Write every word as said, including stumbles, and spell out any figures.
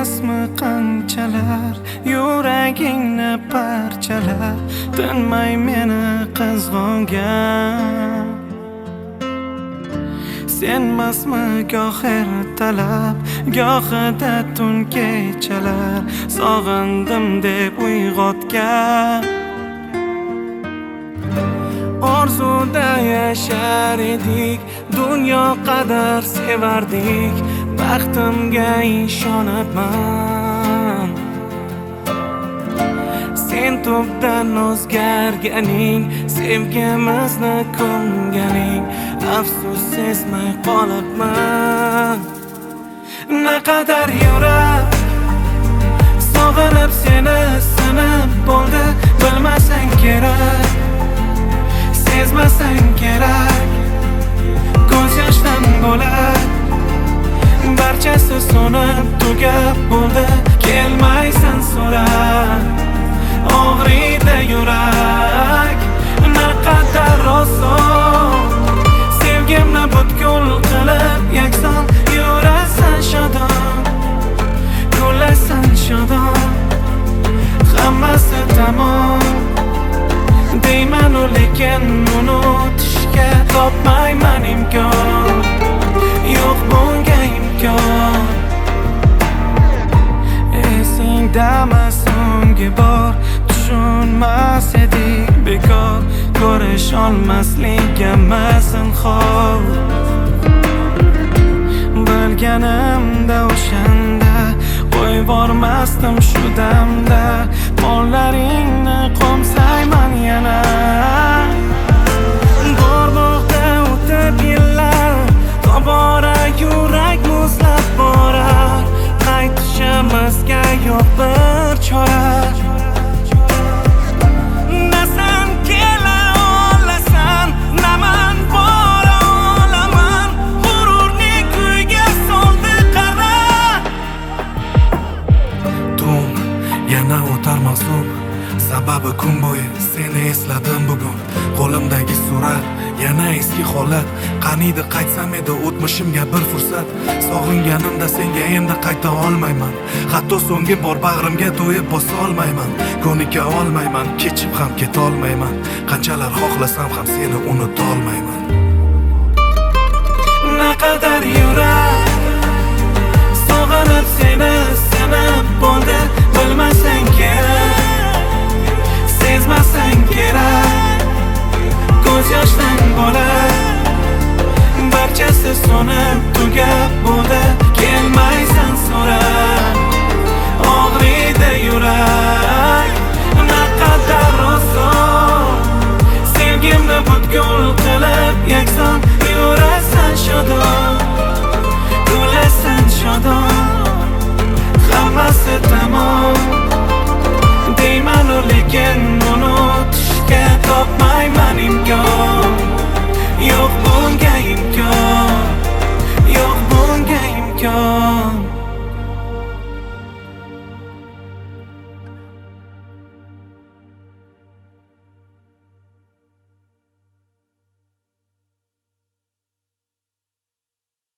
emasmi qanchalar yuragingni parchalar tinmay meni qizg'ongan. Senmasmi goh ertalab gohida tun kechalar sog'indim deb uyg'otgan. Orzuda yashar edik, dunyo qadar sevardik, baxtimga ishonibman. Sen tubdan o'zgarganing, sevgimizni ko'mganing, afsus sezmay qolibman. Naqadar yurak sog'inib seni sinib bo'ldi, bilmasang kerak, sezmasang kerak, ko'z yoshdan bo'lak barchasi so'nib tugab bo'ldi. Kelmaysan so'rab, og'riydi yurak. Naqadar oson sevgimni butkul qilib yakson yurasan shodon, kulasan shodon, hammasi tamom deymanu lekin unutishga topmayman imkon, yo'q bunga imkon. Esingdami so'nggi bor tushunmas edik bekor, ko'rish olmasligimiz zinhor. Bilganimda o'shanda qo'yvormasdim shu damda, qo'llaringni qo'msayman yana. Go'rmoqda o'tib yillar, tobora yurak muzlab borar, qaytishimizga yo'q bir chora. Sababi kun bo'yi seni esladim bugun. Qo'limdagi surat yana eski holat. Qaniydi qaytsam edi o'tmishimga bir fursat. Sog'inganimda senga endi qayta olmayman. Hatto so'nggi bor bag'rimga to'yib bosa olmayman. Ko'nika olmayman, kechib ham keta olmayman. Qanchalar xohlasam ham seni unuta olmayman. Naqadar yurak sog'inib